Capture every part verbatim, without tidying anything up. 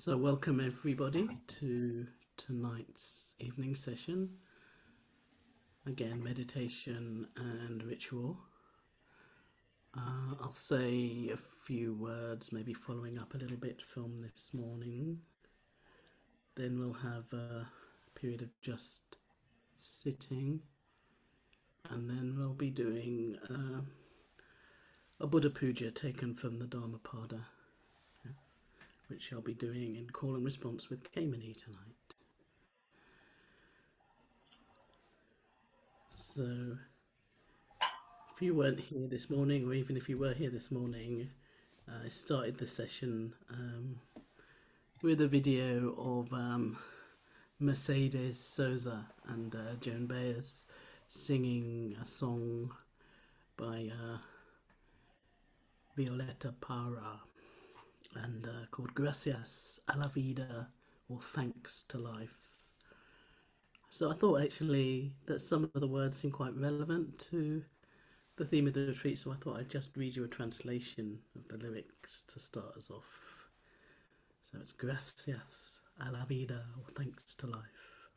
So, welcome everybody to tonight's evening session. Again, meditation and ritual. Uh, I'll say a few words, maybe following up a little bit from this morning. Then we'll have a period of just sitting, and then we'll be doing uh, a Buddha puja taken from the Dhammapada, yeah, which I'll be doing in call and response with Kamini tonight. So, if you weren't here this morning, or even if you were here this morning, uh, I started the session um, with a video of um, Mercedes Sosa and uh, Joan Baez singing a song by uh, Violeta Parra and uh, called Gracias a la Vida, or Thanks to Life. So I thought actually that some of the words seem quite relevant to the theme of the retreat, so I thought I'd just read you a translation of the lyrics to start us off. So it's Gracias a la Vida, or Thanks to Life.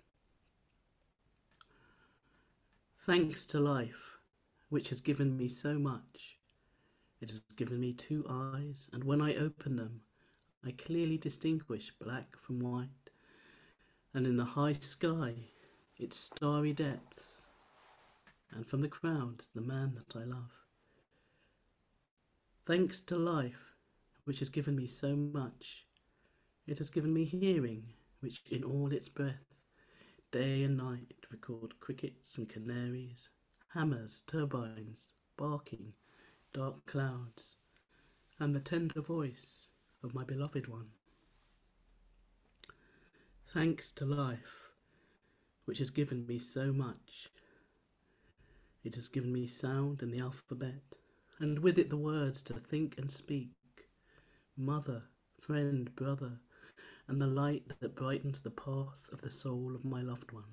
Thanks to life, which has given me so much. It has given me two eyes, and when I open them, I clearly distinguish black from white, and in the high sky, its starry depths, and from the crowds, the man that I love. Thanks to life, which has given me so much. It has given me hearing, which in all its breath, day and night, record crickets and canaries, hammers, turbines, barking, dark clouds, and the tender voice of my beloved one. Thanks to life, which has given me so much. It has given me sound in the alphabet, and with it the words to think and speak, mother, friend, brother, and the light that brightens the path of the soul of my loved one.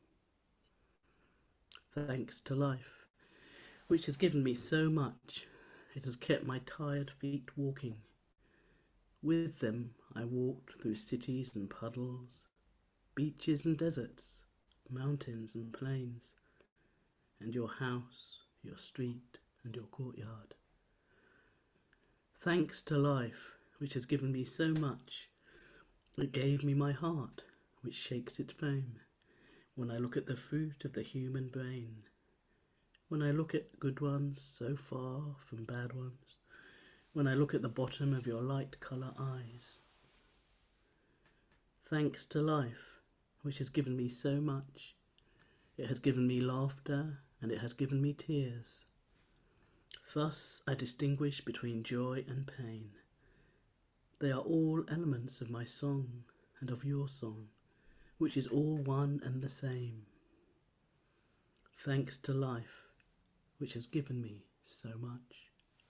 Thanks to life, which has given me so much. It has kept my tired feet walking. With them I walked through cities and puddles, beaches and deserts, mountains and plains, and your house, your street, and your courtyard. Thanks to life, which has given me so much. It gave me my heart, which shakes its frame when I look at the fruit of the human brain, when I look at good ones so far from bad ones, when I look at the bottom of your light colour eyes. Thanks to life, which has given me so much. It has given me laughter, and it has given me tears. Thus I distinguish between joy and pain. They are all elements of my song and of your song, which is all one and the same. Thanks to life, which has given me so much.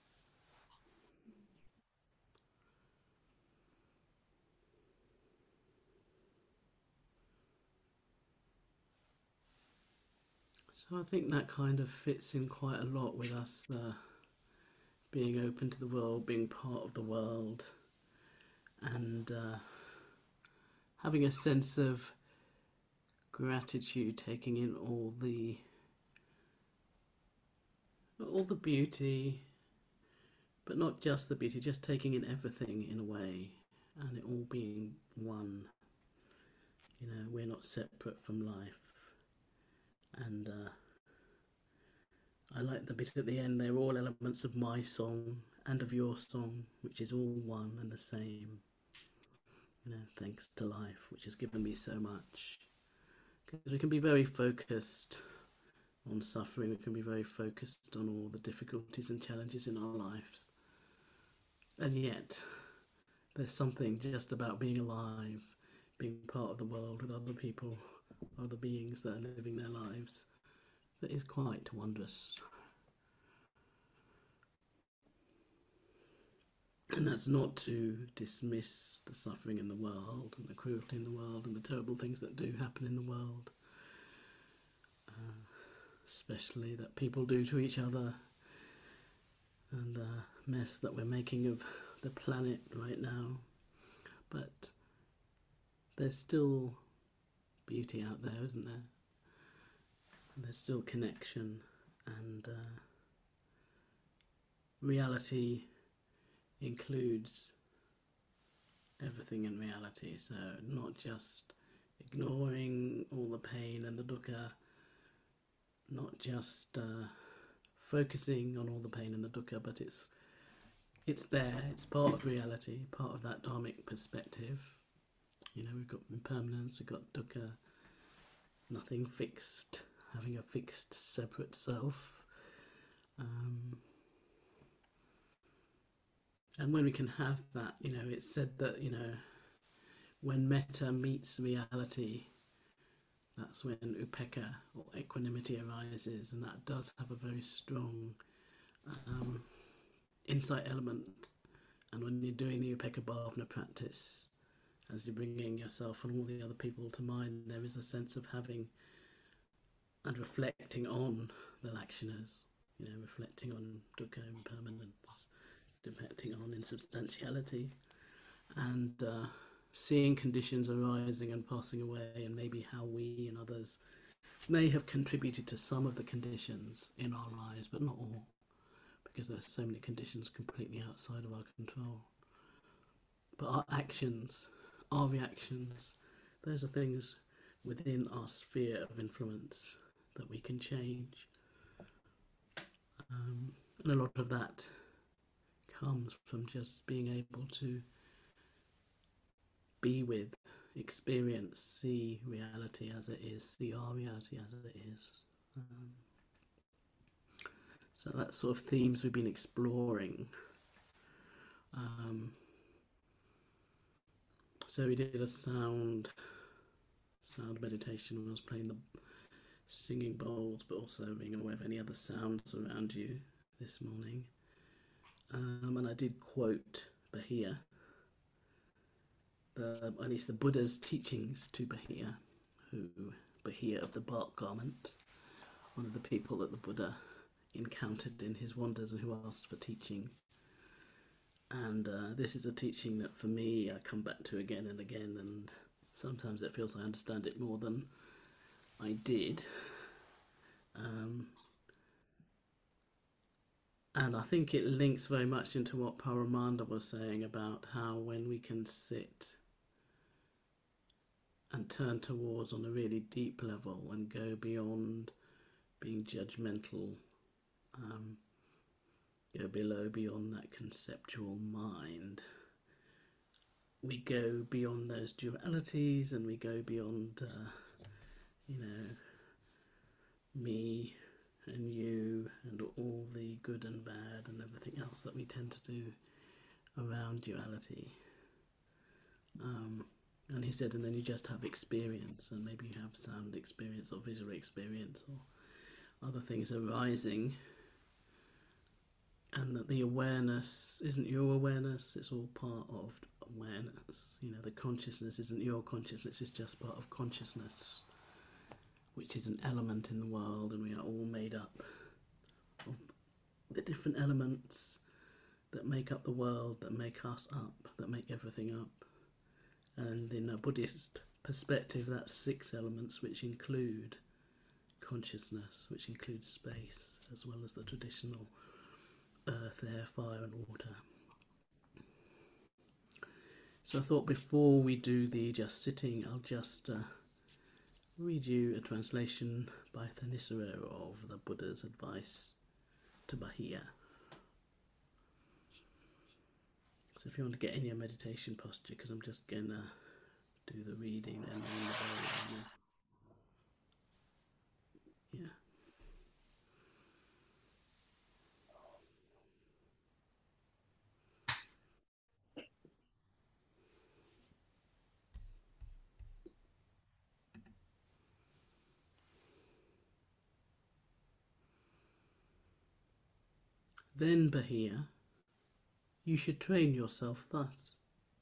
So I think that kind of fits in quite a lot with us uh, being open to the world, being part of the world, and uh, having a sense of gratitude, taking in all the all the beauty, but not just the beauty, just taking in everything in a way, and it all being one. You know, we're not separate from life. And uh, I like the bit at the end, they're all elements of my song and of your song, which is all one and the same. You know, thanks to life, which has given me so much. Because we can be very focused on suffering, we can be very focused on all the difficulties and challenges in our lives. And yet, there's something just about being alive, being part of the world with other people, other beings that are living their lives, that is quite wondrous. And that's not to dismiss the suffering in the world and the cruelty in the world and the terrible things that do happen in the world, uh, especially that people do to each other, and the mess that we're making of the planet right now. But there's still beauty out there, isn't there? And there's still connection and uh, reality includes everything in reality. So not just ignoring all the pain and the dukkha, not just uh, focusing on all the pain and the dukkha, but it's it's there, it's part of reality, part of that dharmic perspective. You know, we've got impermanence, we've got dukkha, nothing fixed, having a fixed separate self. Um, and when we can have that, you know, it's said that, you know, when metta meets reality, that's when upekkha or equanimity arises, and that does have a very strong um, insight element. And when you're doing the upekkha bhavana practice, as you're bringing yourself and all the other people to mind, there is a sense of having and reflecting on the lakshanas, you know, reflecting on dukkha, impermanence, reflecting on insubstantiality, and uh, seeing conditions arising and passing away, and maybe how we and others may have contributed to some of the conditions in our lives, but not all, because there are so many conditions completely outside of our control. But our actions, our reactions, those are things within our sphere of influence that we can change. Um, and a lot of that comes from just being able to be with, experience, see reality as it is, see our reality as it is. Um, so that's sort of themes we've been exploring. Um, so we did a sound sound meditation when I was playing the singing bowls, but also being aware of any other sounds around you this morning. Um, and I did quote Bahia, the, at least the Buddha's teachings to Bahia, who Bahia of the bark garment, one of the people that the Buddha encountered in his wanders and who asked for teaching. And uh, this is a teaching that for me I come back to again and again, and sometimes it feels I understand it more than I did. Um, and I think it links very much into what Paramanda was saying about how when we can sit and turn towards on a really deep level and go beyond being judgmental, um, go below beyond that conceptual mind, we go beyond those dualities and we go beyond, uh, you know, me and you and all the good and bad and everything else that we tend to do around duality. Um, and he said, and then you just have experience, and maybe you have sound experience or visual experience or other things arising, and that the awareness isn't your awareness, it's all part of awareness. You know, the consciousness isn't your consciousness, it's just part of consciousness, which is an element in the world, and we are all made up of the different elements that make up the world, that make us up, that make everything up. And in a Buddhist perspective, that's six elements, which include consciousness, which includes space, as well as the traditional earth, air, fire and water. So I thought before we do the just sitting, I'll just uh, read you a translation by Thanissaro of the Buddha's advice to Bahia. So if you want to get in your meditation posture, because I'm just going to do the reading and ring the bell. And yeah. Then, Bahia, you should train yourself thus.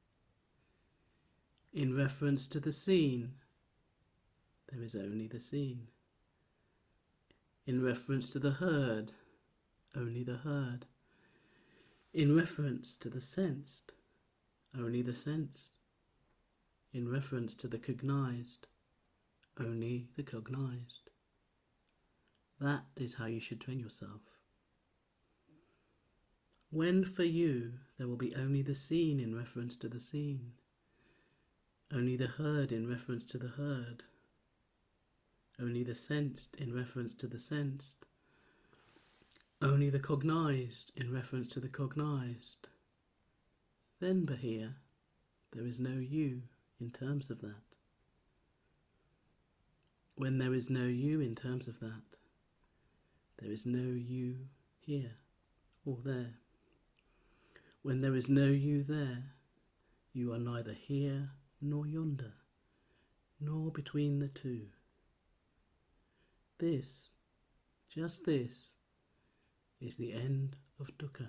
In reference to the scene, there is only the scene. In reference to the heard, only the heard. In reference to the sensed, only the sensed. in reference to the cognized, only the cognized. That is how you should train yourself. When for you there will be only the seen in reference to the seen, only the heard in reference to the heard, only the sensed in reference to the sensed, only the cognized in reference to the cognized, then, Bahia, there is no you in terms of that. When there is no you in terms of that, there is no you here or there. When there is no you there, you are neither here nor yonder, nor between the two. This, just this, is the end of dukkha.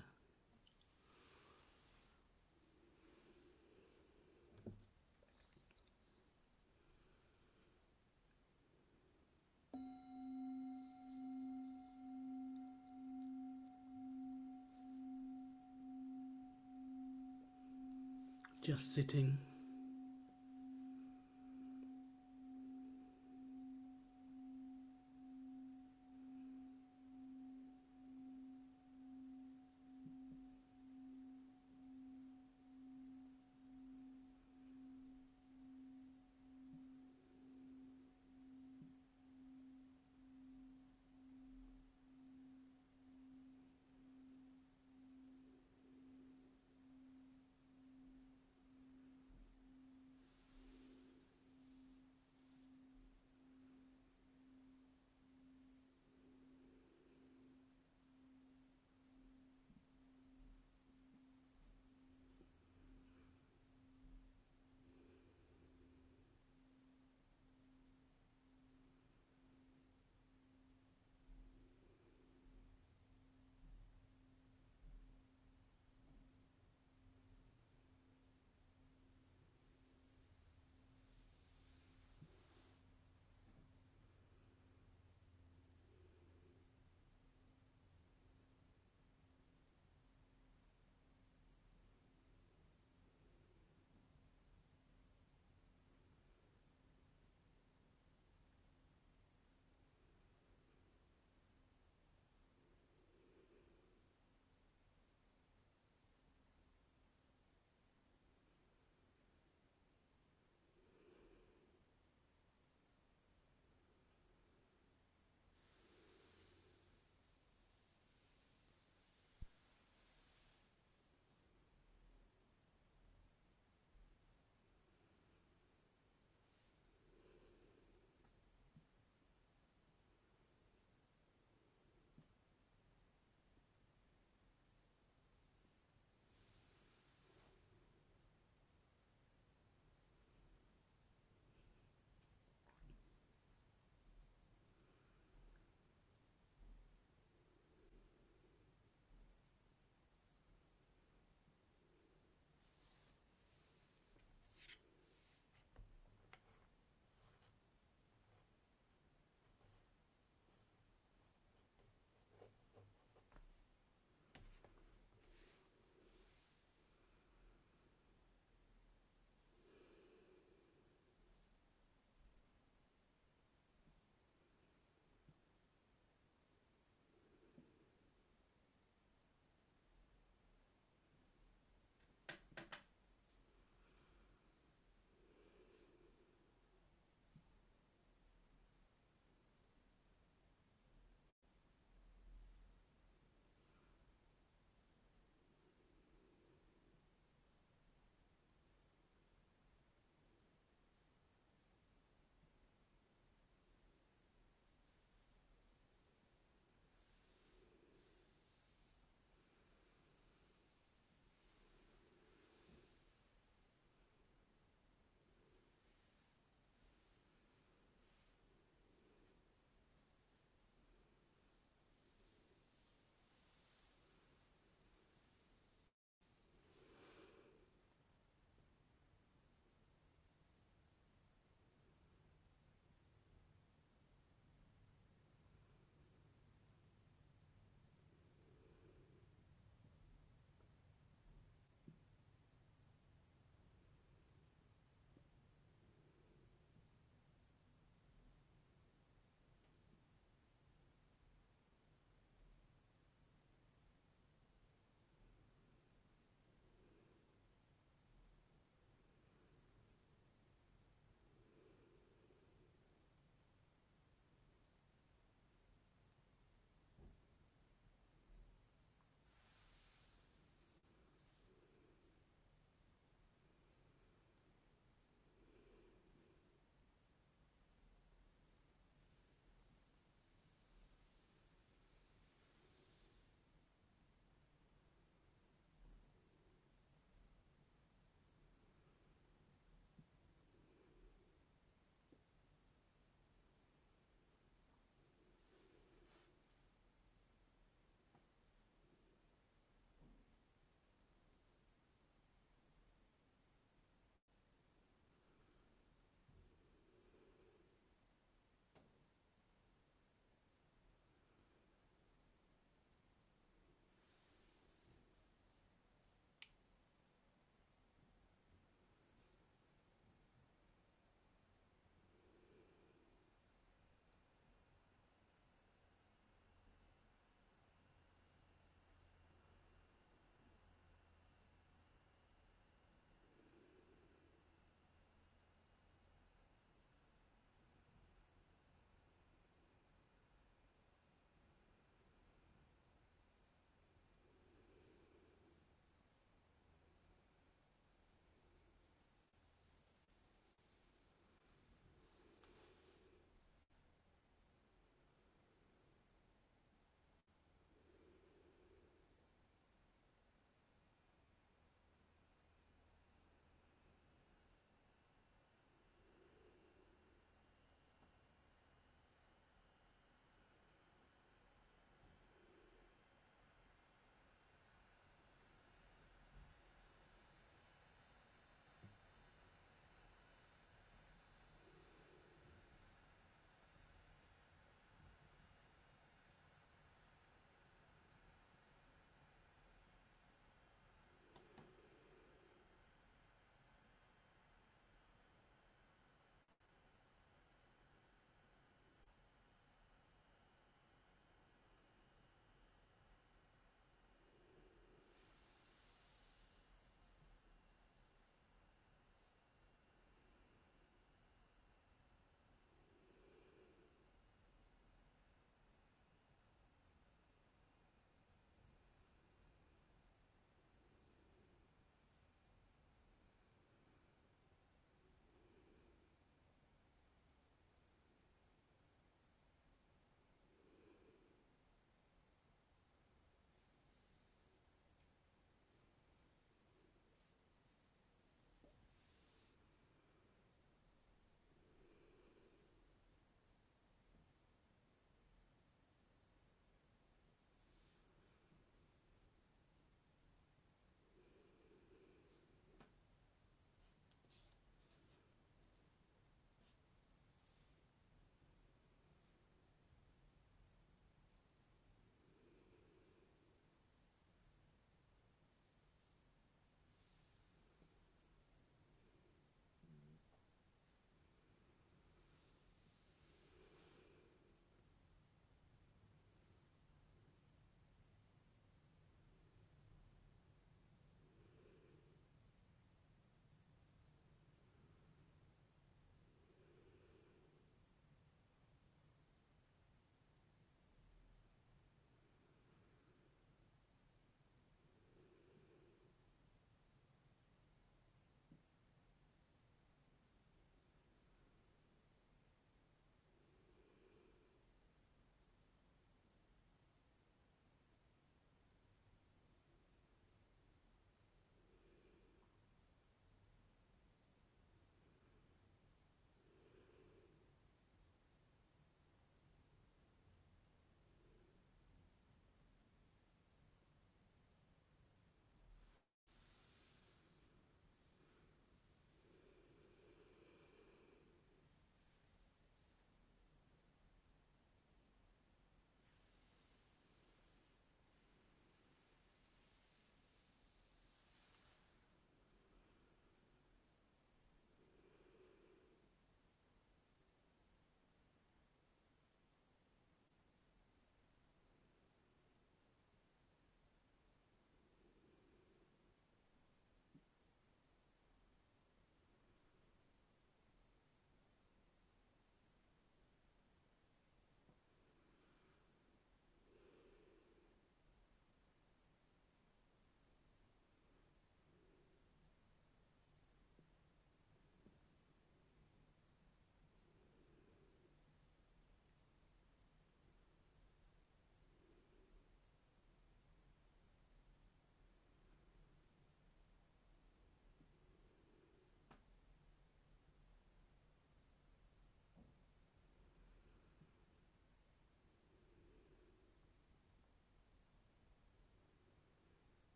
Just sitting,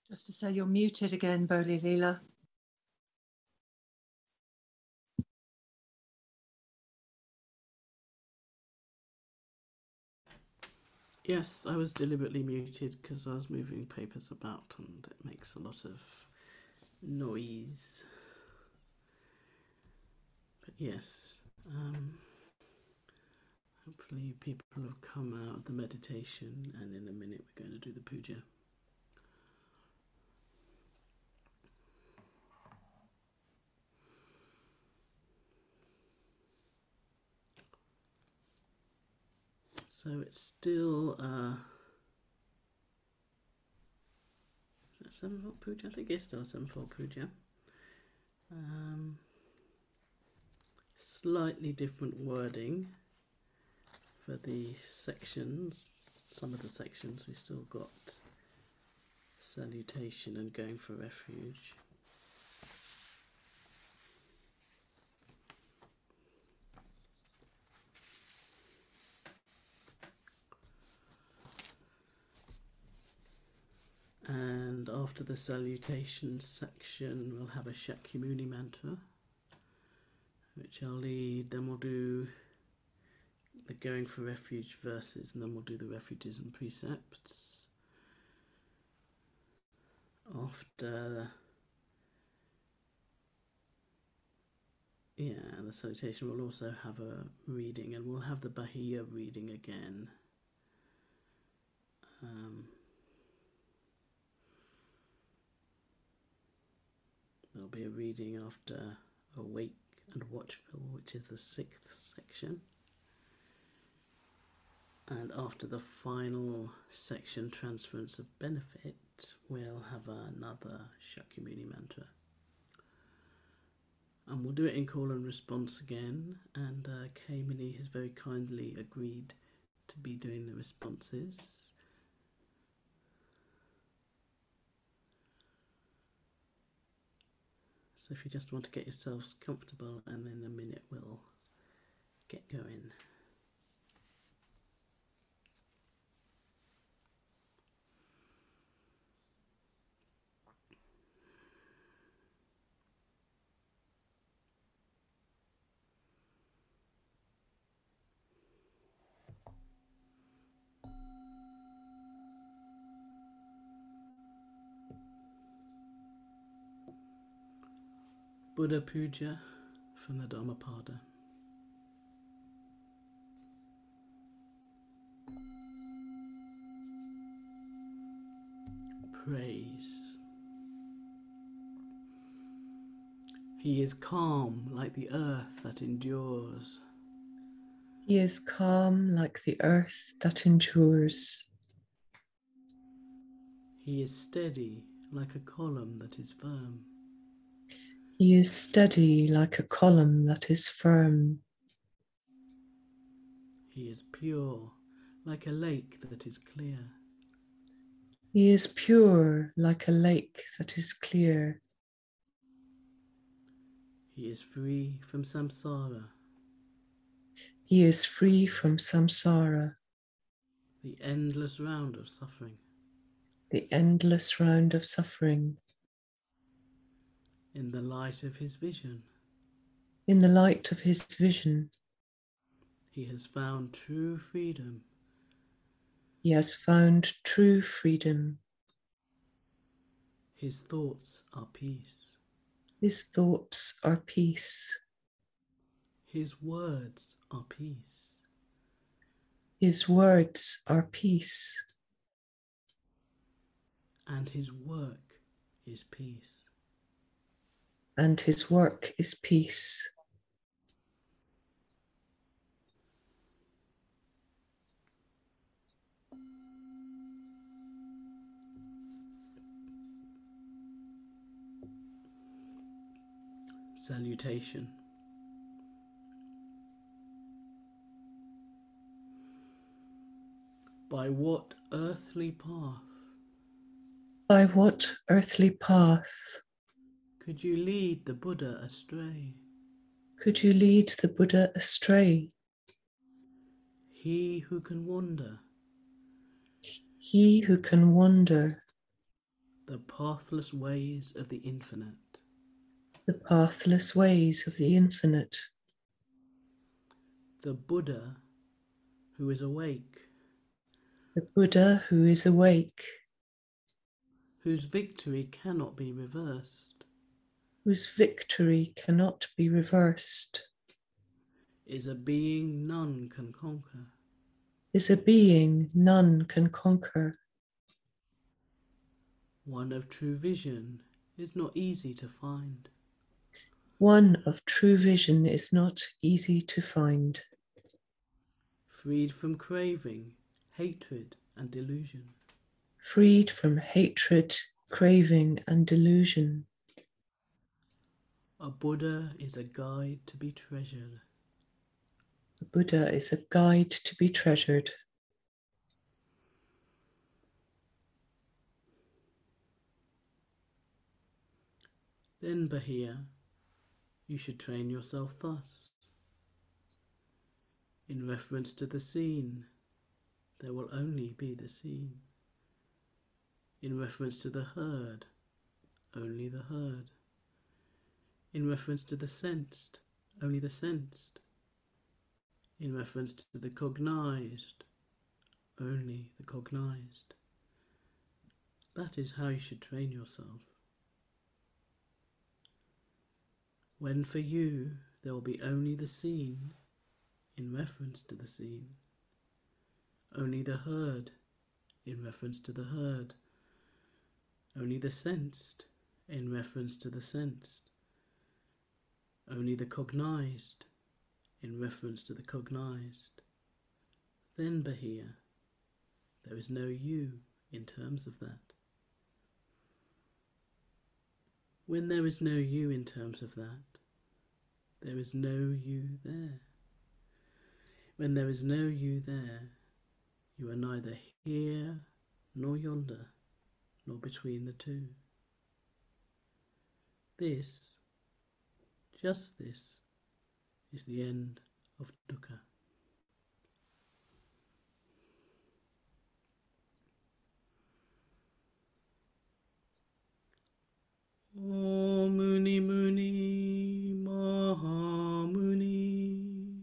Just to say you're muted again, Boli Leela. Yes, I was deliberately muted because I was moving papers about and it makes a lot of noise. But yes, um, hopefully people have come out of the meditation and in a minute we're going to do the puja. So it's still uh, is that sevenfold puja? I think it's still a sevenfold puja. Um, slightly different wording for the sections. Some of the sections we still got salutation and going for refuge. And after the salutation section, we'll have a Shakyamuni mantra, which I'll lead. Then we'll do the going for refuge verses, and then we'll do the refuges and precepts. After, yeah, the salutation, we'll also have a reading, and we'll have the Bahia reading again. Um, There'll be a reading after Awake and Watchful, which is the sixth section. And after the final section, Transference of Benefit, we'll have another Shakyamuni mantra. And we'll do it in call and response again. And uh, Kamini has very kindly agreed to be doing the responses. So if you just want to get yourselves comfortable, and in a minute we'll get going. Buddha Puja from the Dhammapada. Praise. He is calm like the earth that endures. He is calm like the earth that endures. He is steady like a column that is firm. He is steady like a column that is firm. He is pure like a lake that is clear. He is pure like a lake that is clear. He is free from samsara. He is free from samsara, The endless round of suffering. the endless round of suffering. In the light of his vision, In the light of his vision, he has found true freedom. he has found true freedom. His thoughts are peace. His thoughts are peace. His words are peace. His words are peace. And his work is peace. And his work is peace. Salutation. By what earthly path By what earthly path could you lead the Buddha astray? could you lead the Buddha astray? He who can wander, He who can wander, The pathless ways of the infinite. The pathless ways of the infinite. The Buddha who is awake. The Buddha who is awake. Whose victory cannot be reversed. Whose victory cannot be reversed. Is a being none can conquer. Is a being none can conquer. One of true vision is not easy to find. One of true vision is not easy to find. Freed from craving, hatred, and delusion. Freed from hatred, craving, and delusion. A Buddha is a guide to be treasured. The Buddha is a guide to be treasured. Then, Bahia, you should train yourself thus. In reference to the seen, there will only be the seen. In reference to the heard, only the heard. In reference to the sensed, only the sensed. In reference to the cognized, only the cognized. That is how you should train yourself. When for you there will be only the seen, in reference to the seen, only the heard, in reference to the heard, only the sensed, in reference to the sensed, only the cognized, in reference to the cognized. Then, Bahia, there is no you in terms of that. When there is no you in terms of that, there is no you there. When there is no you there, you are neither here nor yonder, nor between the two. This, just this, is the end of dukkha. Om Muni Muni Maha Muni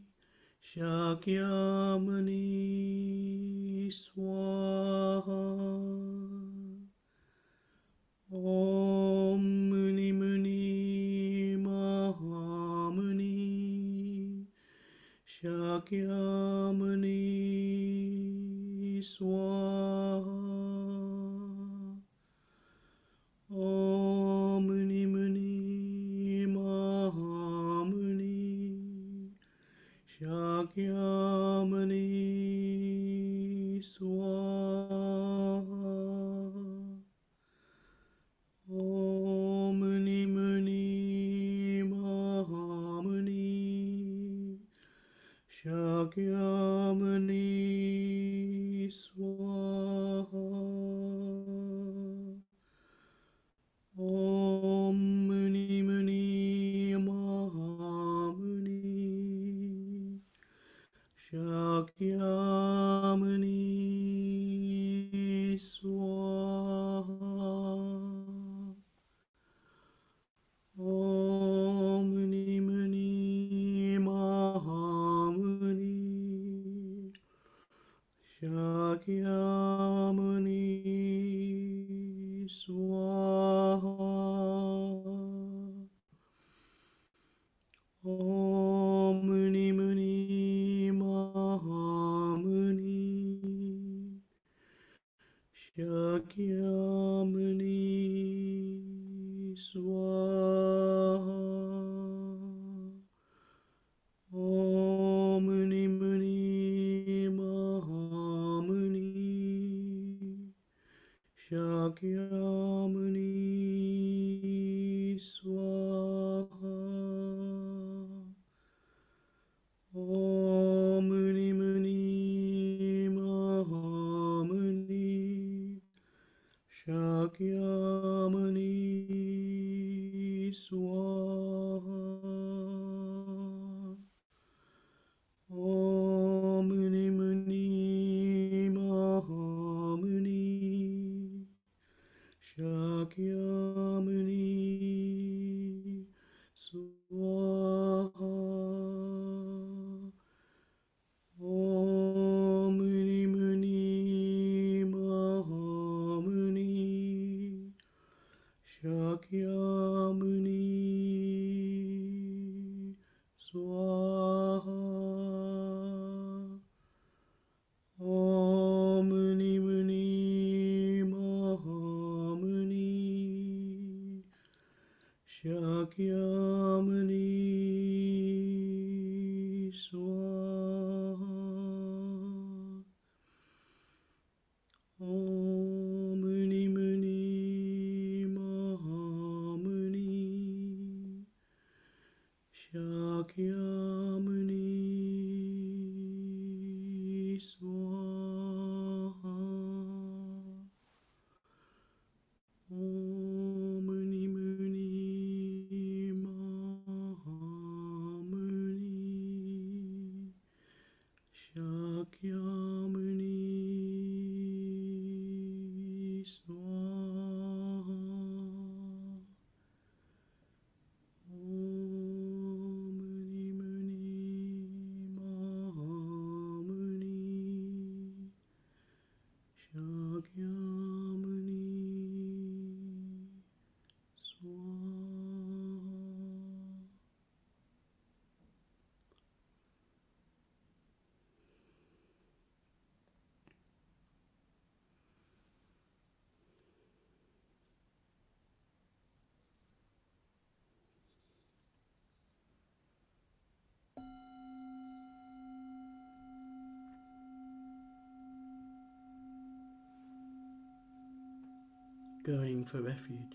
Shakyamuni Swaha. Om Muni Muni Maha Muni Shakyamuni Swaha. Om Muni Muni Maha Muni Shakyamuni Swaha. Om Muni Muni Maha Muni Shakyamuni Swaha. Om Muni Muni Maha Muni Shakyamuni Swaha. Om Muni Muni Maha Muni Shakyamuni Swaha. Om Muni Muni Maha Muni Shakyamuni Swaha. Om Muni Muni Maha Muni Shakyamuni Swaha. Om Muni Muni Maha Muni Shakyamuni Swaha. Om Muni Muni Maha Muni Shakyamuni Swaha. Om Muni Muni Mahamuni Shakyamuni Swaha. Om Muni Muni Mahamuni Shakyamuni Swaha. Om Muni Muni Mahamuni Shakyamuni Swaha. Om Muni Muni Mahamuni Shakyamuni Swaha. Om Muni Muni Mahamuni Shakyamuni Swaha. Going for refuge.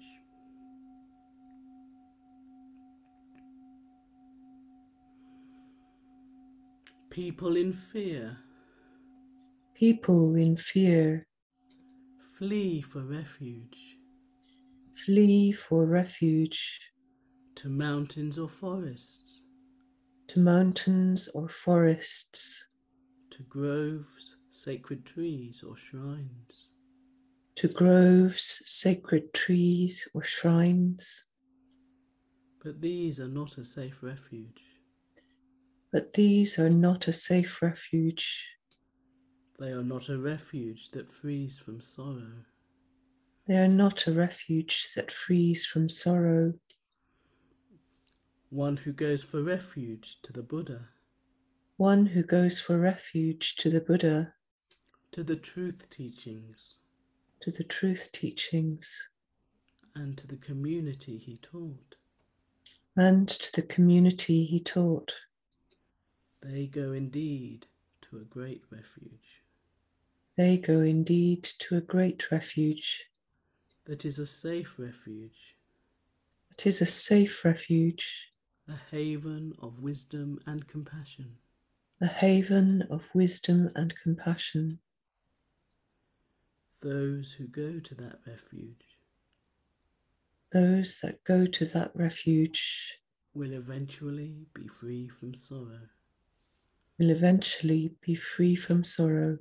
People in fear People in fear flee for refuge flee for refuge to mountains or forests, to mountains or forests, to groves, sacred trees or shrines. to groves, sacred trees or shrines. But these are not a safe refuge. But these are not a safe refuge. They are not a refuge that frees from sorrow. They are not a refuge that frees from sorrow. One who goes for refuge to the Buddha, One who goes for refuge to the Buddha, to the truth teachings, to the truth teachings, and to the community he taught. and to the community he taught. They go indeed to a great refuge. They go indeed to a great refuge. That is a safe refuge. It is a safe refuge, A haven of wisdom and compassion. a haven of wisdom and compassion. Those who go to that refuge Those that go to that refuge will eventually be free from sorrow. will eventually be free from sorrow.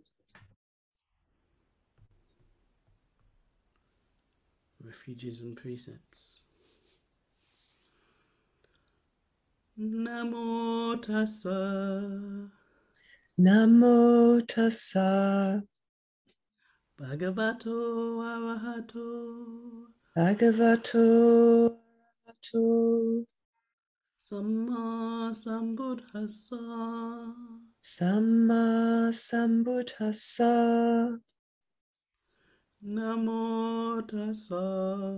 Refuges and precepts. Namo tassa Namo tassa bhagavato arahato bhagavato arahato samma sambuddhassa. samma sambuddhassa. Namo tassa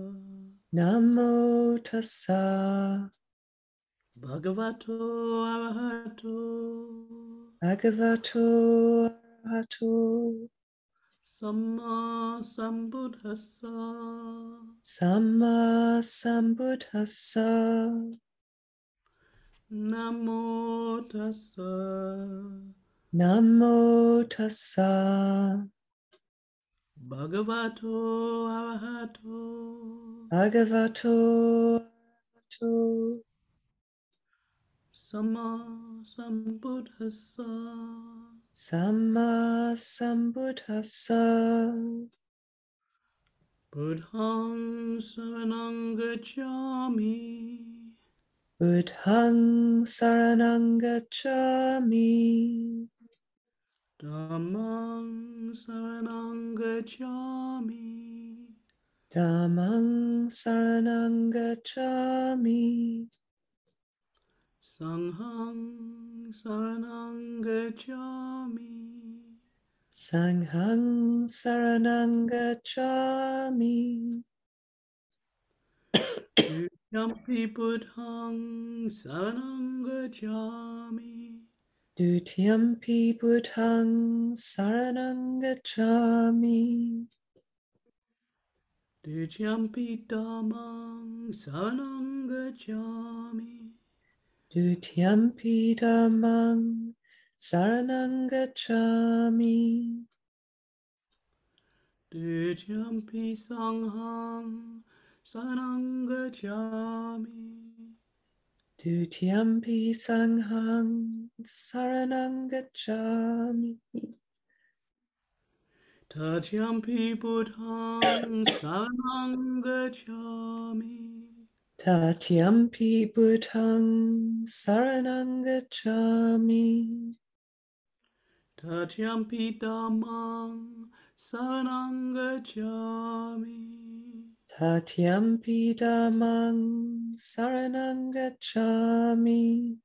Namo tassa bhagavato arahato bhagavato arahato samma sambuddhassa. samma sambuddhassa. Namo tassa Namo tassa bhagavato arahato bhagavato arahato samma sambuddhassa. samma sambuddhassa. Buddhang saranang gacchami Buddhang saranang gacchami. Dhammang saranang gacchami. Dhammang saranang gacchami. Sanghang saranang gacchami. Sanghang saranang gacchami. Dutiyampi buddhang saranang gacchami. Dutiyampi buddhang saranang gacchami. Dutiyampi dhammang saranang gacchami. Dutiyampi dhammang saranang gacchami. Dutiyampi sanghang saranang gacchami. Dutiyampi sanghang saranang gacchami. Tatyampi buddhang saranang gacchami. Tatyampi buddhang saranang gacchami. Tatyampi dhammang saranang gacchami. Tatyampi dhammang saranang gacchami.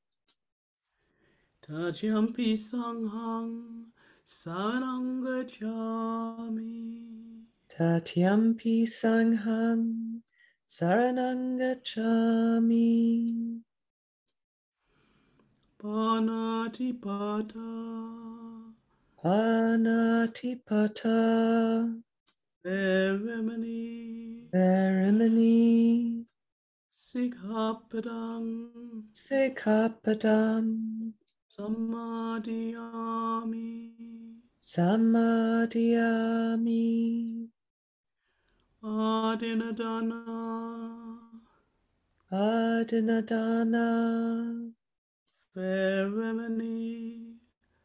Tatyampi sanghang saranang gacchami. Tatyampi sanghang saranang gacchami. Panatipata. Panatipata. Veramani. Veramani. Sikhapadam. Sikhapadam. Samadhiyami. Samadhiyami. Adinadana. Adinadana. Veramani.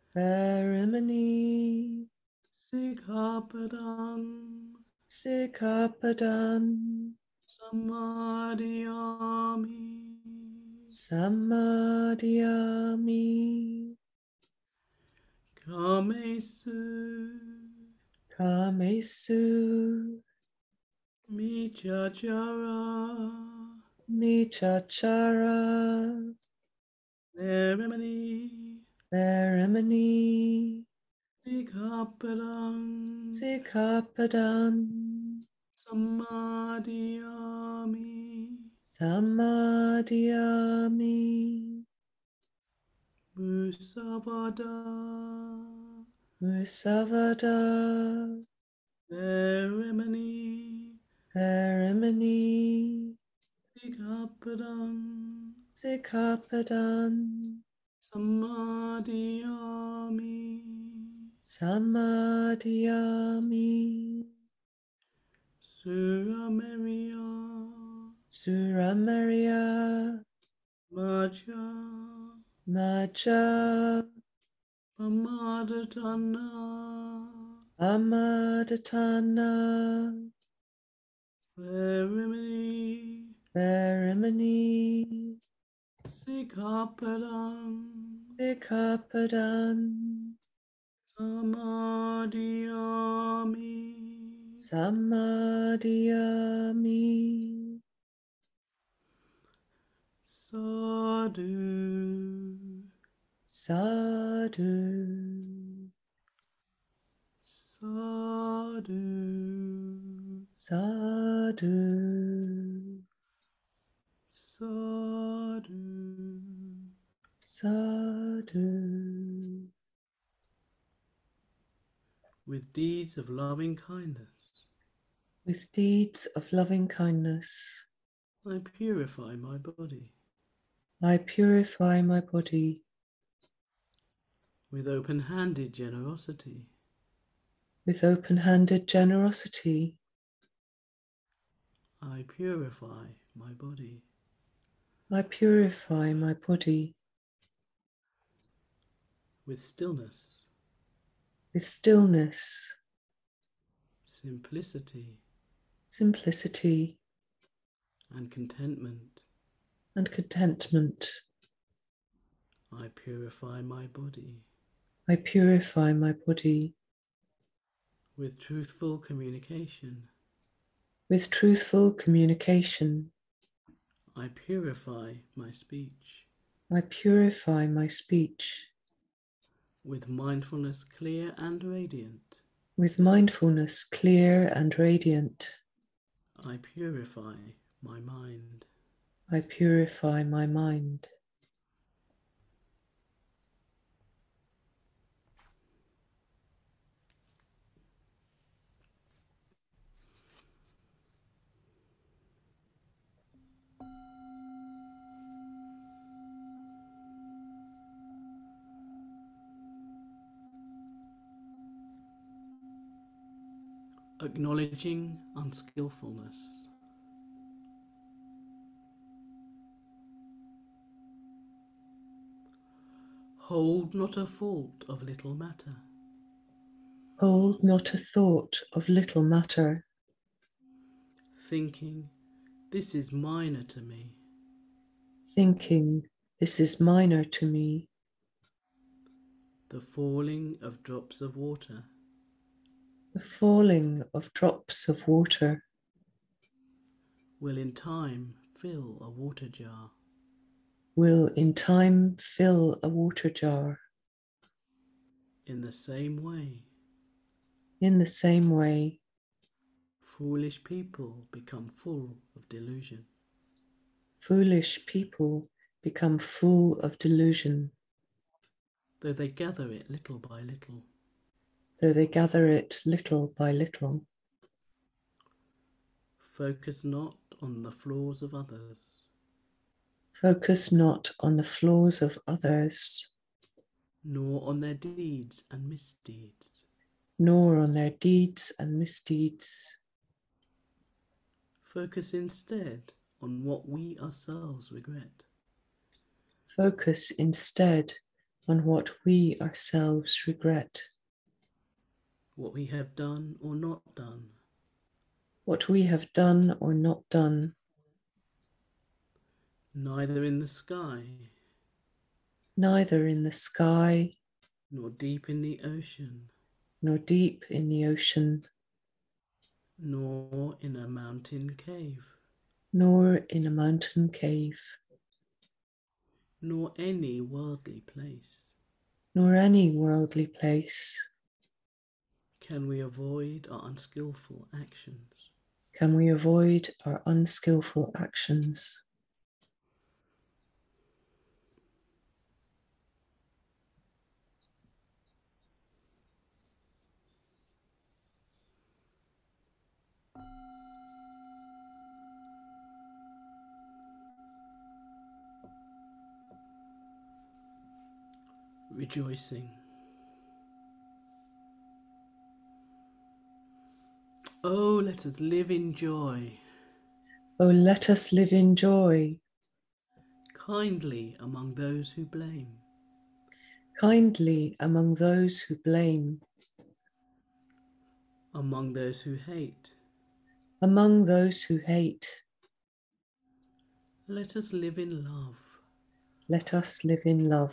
Veramani. Sikhapadam. Sikhapadam. Samadhiyami. Samadhiyami. Kamesu. Kamesu. Michachara. Michachara. Veramani. Veramani. Sikhapadam. Sikhapadam. Samadhiyami. Samadhiyami. Musavada. Musavada. Veramani. Veramani. Sikhapadam. Sikhapadam. Samadhiyami. Samadhiyami. Surameriya. Surameriya. Maja. Maja. Pamadatana. Amadatana. Veramani. Veramani. Sikhapadam. Sikhapadam. Samadhiyami. Samadhiyami. Sadhu. Sadhu. Sadhu. Sadhu. Sadhu. Sadhu. With deeds of loving kindness, With deeds of loving kindness, I purify my body. I purify my body. With open-handed generosity, With open-handed generosity, I purify my body. I purify my body. With stillness, With stillness, simplicity, simplicity, and contentment, and contentment. I purify my body I purify my body with truthful communication. with truthful communication. I purify my speech I purify my speech with mindfulness clear and radiant. with mindfulness clear and radiant. I purify my mind. I purify my mind. Acknowledging unskillfulness. Hold not a fault of little matter. Hold not a thought of little matter, Thinking, this is minor to me. thinking this is minor to me. The falling of drops of water. The falling of drops of water Will in time fill a water jar. will in time fill a water jar. In the same way, In the same way, foolish people become full of delusion. foolish people become full of delusion, Though they gather it little by little. though they gather it little by little. Focus not on the flaws of others, Focus not on the flaws of others, nor on their deeds and misdeeds. nor on their deeds and misdeeds. Focus instead on what we ourselves regret. Focus instead on what we ourselves regret, What we have done or not done. what we have done or not done, Neither in the sky, neither in the sky, nor deep in the ocean, nor deep in the ocean, nor in a mountain cave, nor in a mountain cave, nor any worldly place. nor any worldly place Can we avoid our unskillful actions. can we avoid our unskillful actions. Rejoicing. Oh, let us live in joy, Oh, let us live in joy, kindly among those who blame, kindly among those who blame, among those who hate. among those who hate. Let us live in love, Let us live in love,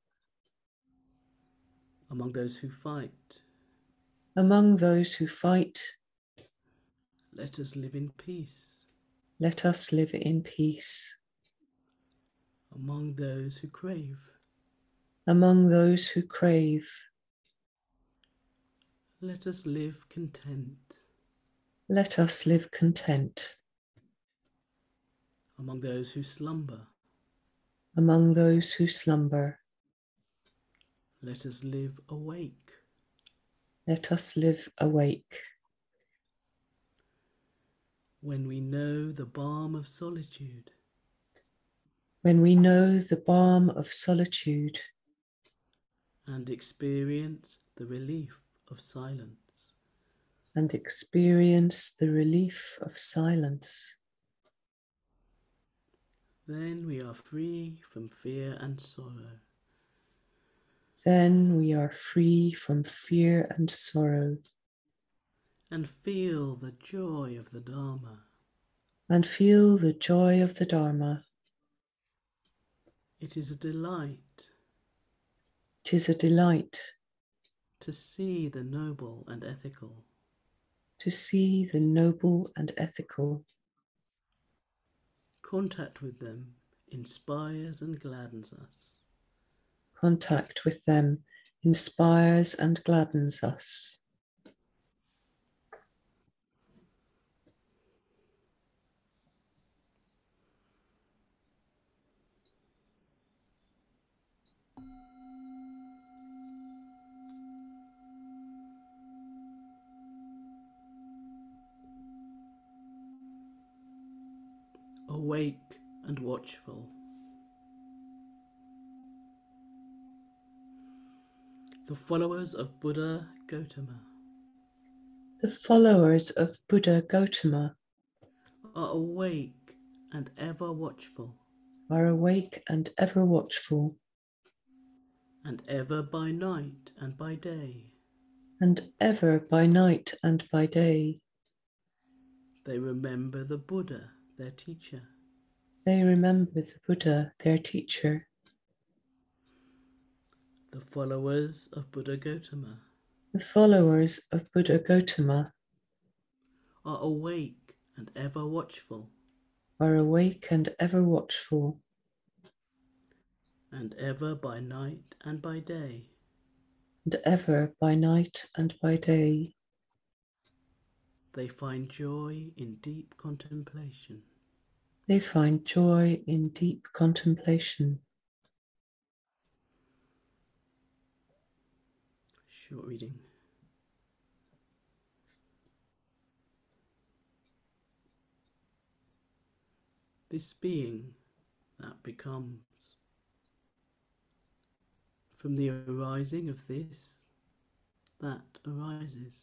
among those who fight. among those who fight. Let us live in peace, Let us live in peace, among those who crave. among those who crave. Let us live content, Let us live content, among those who slumber. among those who slumber. Let us live awake, Let us live awake, when we know the balm of solitude, when we know the balm of solitude and experience the relief of silence. and experience the relief of silence. Then we are free from fear and sorrow. Then we are free from fear and sorrow, and feel the joy of the Dharma. and feel the joy of the Dharma. It is a delight It is a delight to see the noble and ethical. to see the noble and ethical. Contact with them inspires and gladdens us. Contact with them inspires and gladdens us. Awake and watchful. The followers of Buddha Gautama The followers of Buddha Gautama are awake and ever watchful, are awake and ever watchful, and ever by night and by day. and ever by night and by day. They remember the Buddha, their teacher. They remember the Buddha, their teacher. The followers of Buddha Gautama The followers of Buddha Gautama are awake and ever watchful, are awake and ever watchful, and ever by night and by day. and ever by night and by day. They find joy in deep contemplation. They find joy in deep contemplation. Short reading. This being that becomes, from the arising of this, that arises.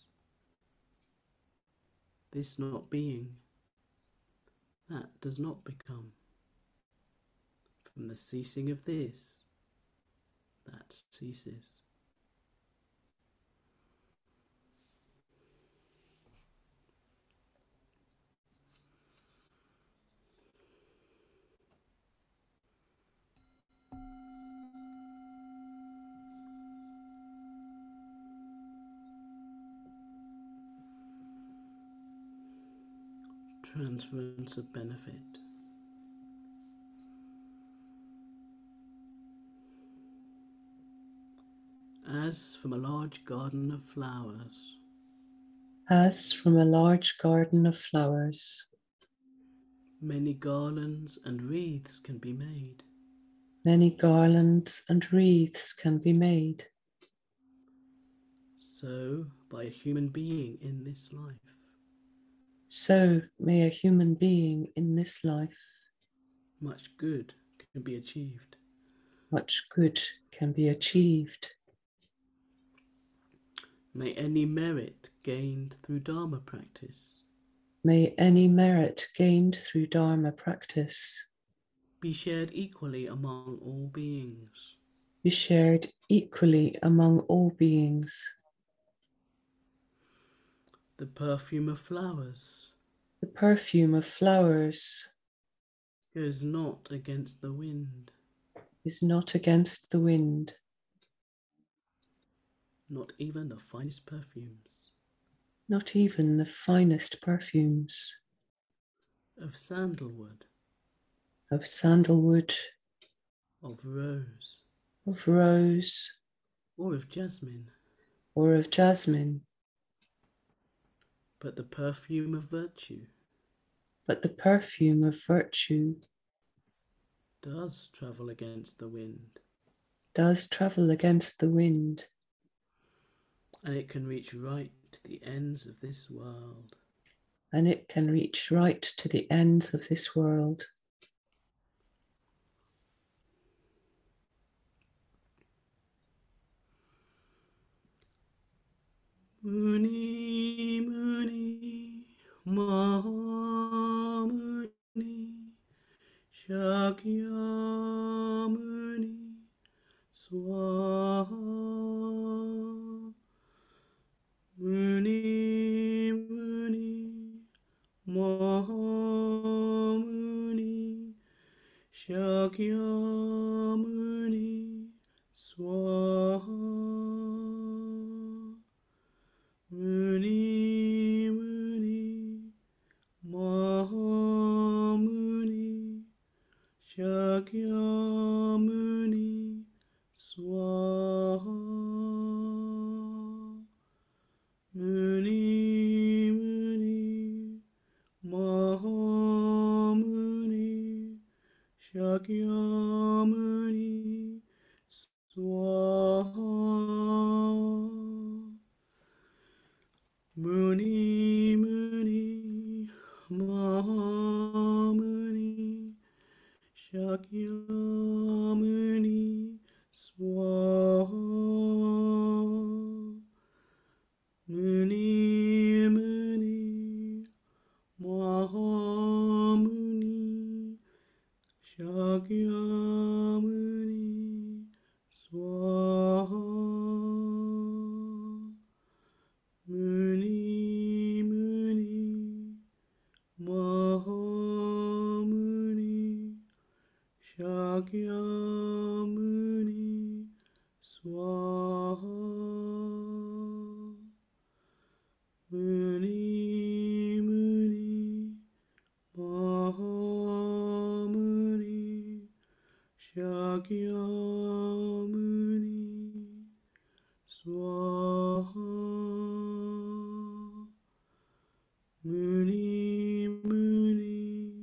This not being, that does not become. From the ceasing of this, that ceases. Transference of benefit. As from a large garden of flowers, As from a large garden of flowers, many garlands and wreaths can be made. many garlands and wreaths can be made. So, by a human being in this life, So may a human being in this life, much good can be achieved. much good can be achieved. May any merit gained through Dharma practice May any merit gained through Dharma practice be shared equally among all beings. be shared equally among all beings. The perfume of flowers The perfume of flowers goes not against the wind, is not against the wind, not even the finest perfumes not even the finest perfumes of sandalwood, of sandalwood, of rose, of rose, or of jasmine, or of jasmine, but the perfume of virtue but the perfume of virtue does travel against the wind, does travel against the wind, and it can reach right to the ends of this world. and it can reach right to the ends of this world. Muni, Muni, Mahamuni, Shakyamuni, Swaha. Muni, Muni, Mahamuni, Shakyamuni Swaha. Muni Muni Mahamuni Shakyamuni Swaha. Muni Muni Mahamuni Shakyamuni Swaha. Muni Muni Mahamuni Shakyamuni Swaha. Muni Muni Mahamuni Shakyamuni Swaha. Muni Muni Mahamuni Shakyamuni Swaha. Muni Muni Mahamuni Shakyamuni Swaha. Muni Muni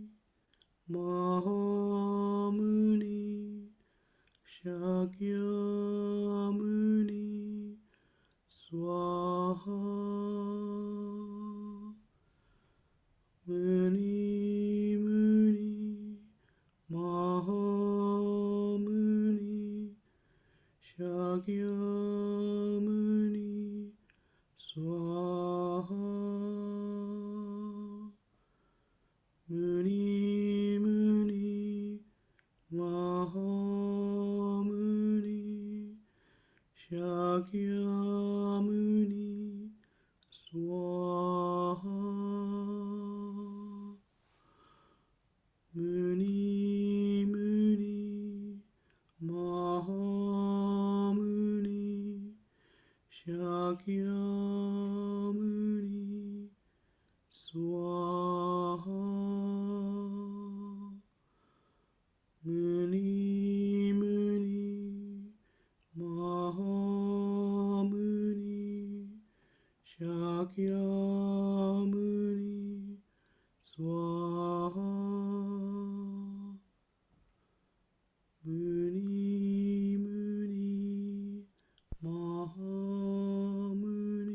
Mahamuni Shakyamuni Swaha. Muni Muni Mahamuni Shakyamuni Swaha. Muni Muni Mahamuni Shakyamuni Swaha. Muni Muni Mahamuni Shakyamuni Swaha. Muni Muni Mahamuni Shakyamuni Swaha. Muni Muni Mahamuni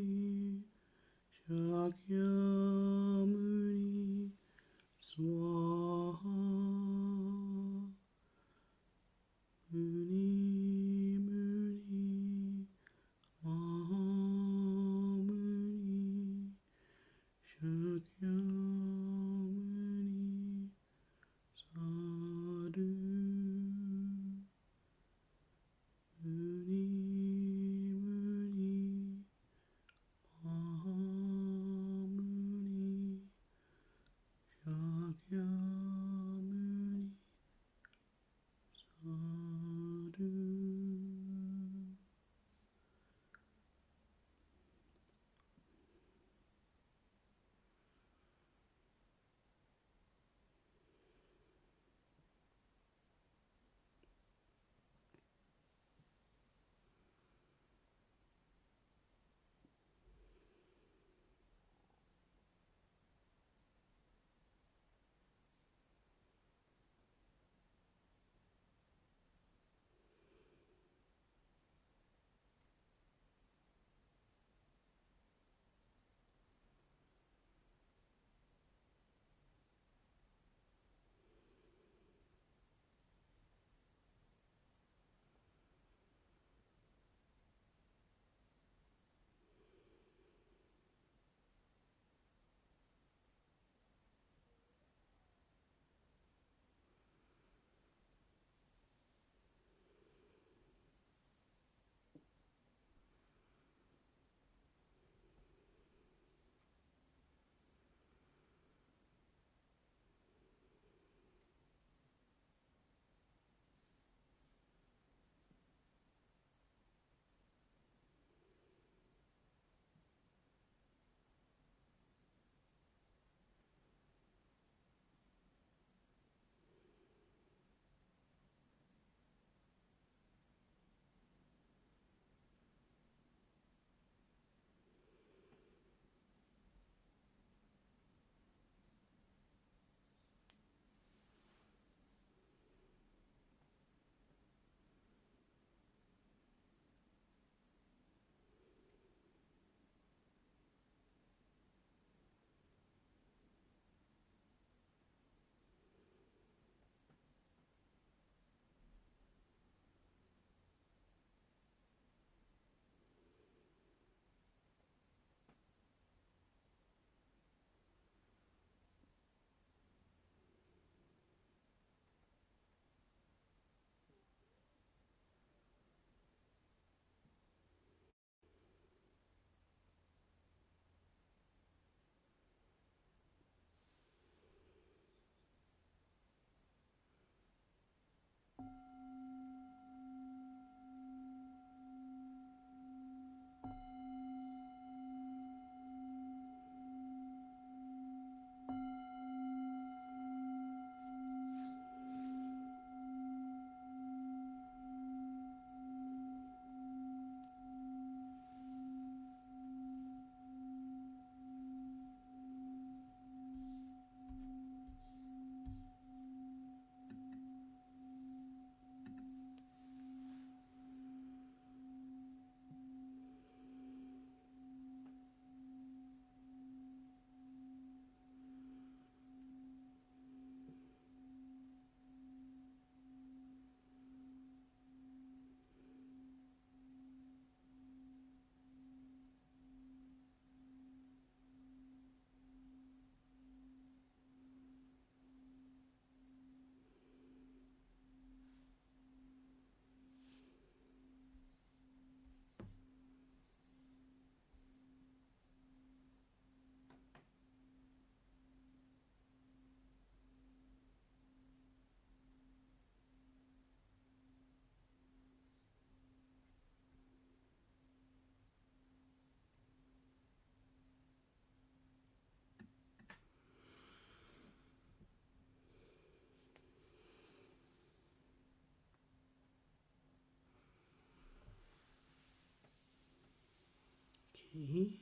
Okay.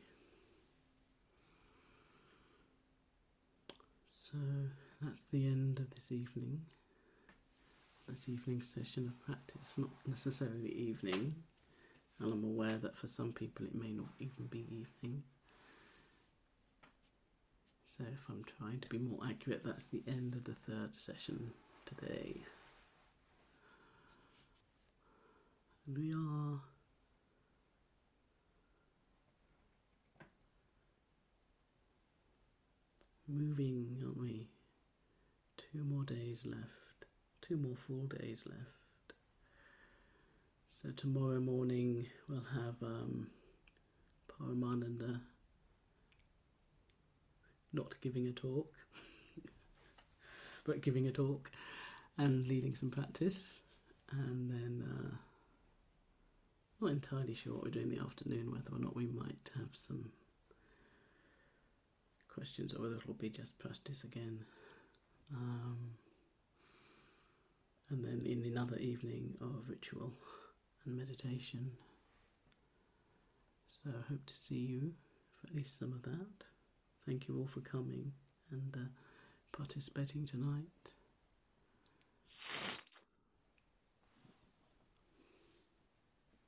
So that's the end of this evening. This evening session of practice, not necessarily evening, and I'm aware that for some people it may not even be evening. So if I'm trying to be more accurate, that's the end of the third session today. And we are moving, aren't we? Two more days left, two more full days left. So tomorrow morning we'll have um, Paramananda not giving a talk, but giving a talk and leading some practice. And then, uh, not entirely sure what we're doing in the afternoon, whether or not we might have some questions or whether it'll be just practice again. Um, and then in another evening of ritual and meditation. So I hope to see you for at least some of that. Thank you all for coming and uh, participating tonight.